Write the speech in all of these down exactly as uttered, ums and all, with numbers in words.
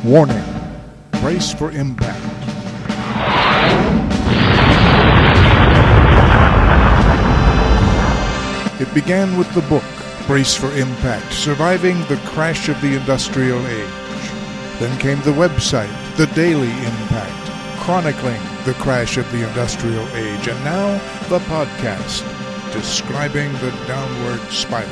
Warning. Brace for impact. It began with the book, Brace for Impact, Surviving the Crash of the Industrial Age. Then came the website, The Daily Impact, chronicling the crash of the Industrial Age. And now, the podcast, describing the downward spiral.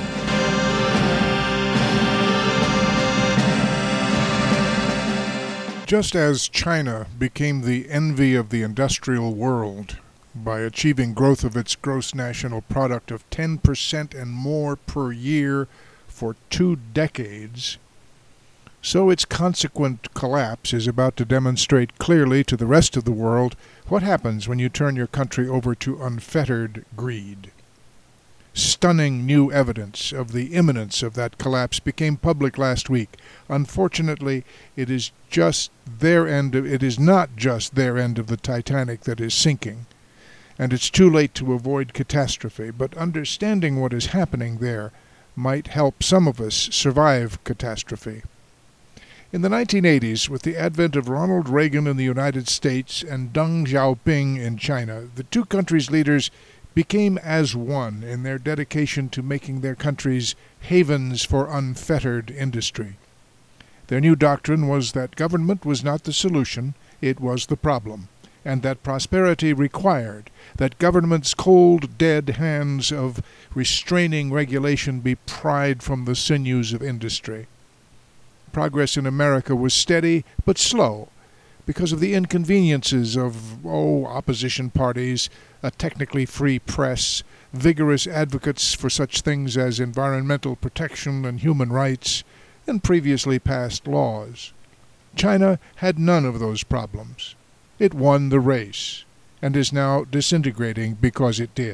Just as China became the envy of the industrial world by achieving growth of its gross national product of ten percent and more per year for two decades, so its consequent collapse is about to demonstrate clearly to the rest of the world what happens when you turn your country over to unfettered greed. Stunning new evidence of the imminence of that collapse became public last week. Unfortunately, it is just their end of, it is not just their end of the Titanic that is sinking, and it's too late to avoid catastrophe, but understanding what is happening there might help some of us survive catastrophe. In the nineteen eighties, with the advent of Ronald Reagan in the United States and Deng Xiaoping in China, the two countries' leaders became as one in their dedication to making their countries havens for unfettered industry. Their new doctrine was that government was not the solution, it was the problem, and that prosperity required that government's cold, dead hands of restraining regulation be pried from the sinews of industry. Progress in America was steady but slow because of the inconveniences of, oh, opposition parties, a technically free press, vigorous advocates for such things as environmental protection and human rights, and previously passed laws. China had none of those problems. It won the race, and is now disintegrating because it did.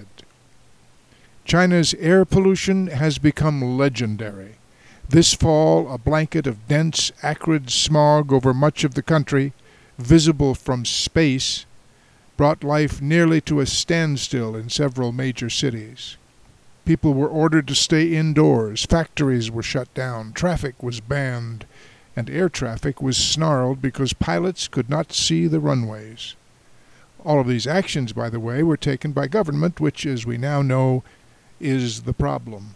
China's air pollution has become legendary. This fall, a blanket of dense, acrid smog over much of the country, visible from space, brought life nearly to a standstill in several major cities. People were ordered to stay indoors, factories were shut down, traffic was banned, and air traffic was snarled because pilots could not see the runways. All of these actions, by the way, were taken by government, which, as we now know, is the problem.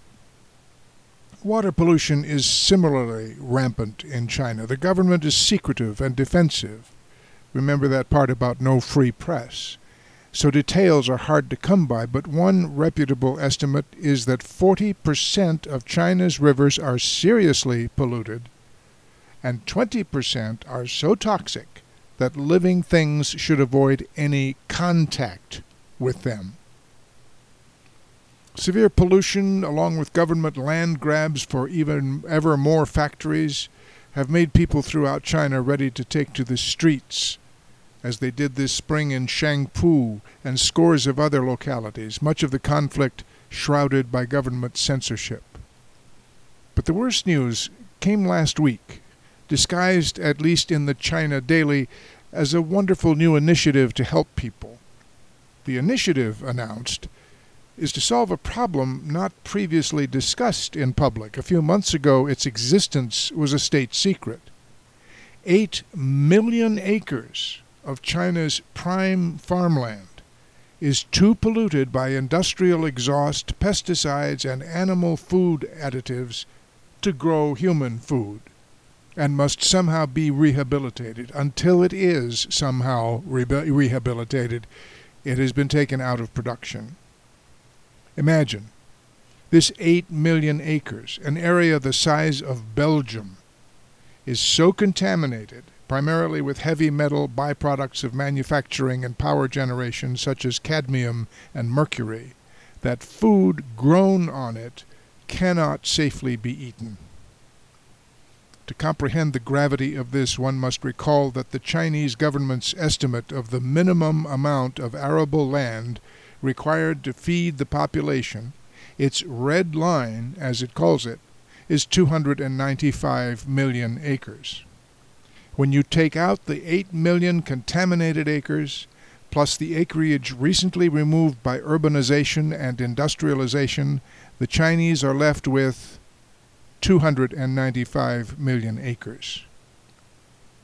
Water pollution is similarly rampant in China. The government is secretive and defensive. Remember that part about no free press. So details are hard to come by, but one reputable estimate is that forty percent of China's rivers are seriously polluted, and twenty percent are so toxic that living things should avoid any contact with them. Severe pollution, along with government land grabs for even ever more factories, have made people throughout China ready to take to the streets, as they did this spring in Shangpu and scores of other localities, much of the conflict shrouded by government censorship. But the worst news came last week, disguised at least in the China Daily as a wonderful new initiative to help people. The initiative, announced, is to solve a problem not previously discussed in public. A few months ago, its existence was a state secret. Eight million acres of China's prime farmland is too polluted by industrial exhaust, pesticides, and animal food additives to grow human food, and must somehow be rehabilitated. Until it is somehow re- rehabilitated, it has been taken out of production. Imagine, this eight million acres, an area the size of Belgium, is so contaminated, primarily with heavy metal byproducts of manufacturing and power generation such as cadmium and mercury, that food grown on it cannot safely be eaten. To comprehend the gravity of this, one must recall that the Chinese government's estimate of the minimum amount of arable land required to feed the population, its red line, as it calls it, is two hundred ninety-five million acres. When you take out the eight million contaminated acres, plus the acreage recently removed by urbanization and industrialization, the Chinese are left with two hundred ninety-five million acres.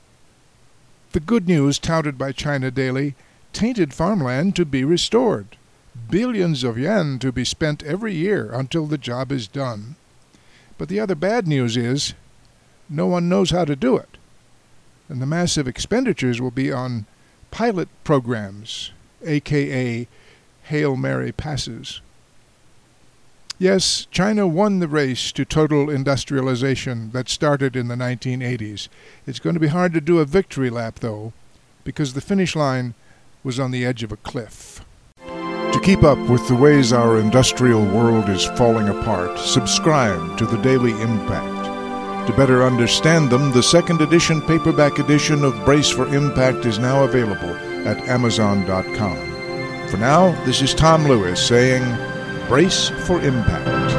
The good news touted by China Daily: tainted farmland to be restored. Billions of yen to be spent every year until the job is done. But the other bad news is no one knows how to do it. And the massive expenditures will be on pilot programs, aka Hail Mary passes. Yes, China won the race to total industrialization that started in the nineteen eighties. It's going to be hard to do a victory lap, though, because the finish line was on the edge of a cliff. To keep up with the ways our industrial world is falling apart, subscribe to the Daily Impact. To better understand them, the second edition paperback edition of Brace for Impact is now available at amazon dot com. For now, this is Tom Lewis saying, Brace for Impact.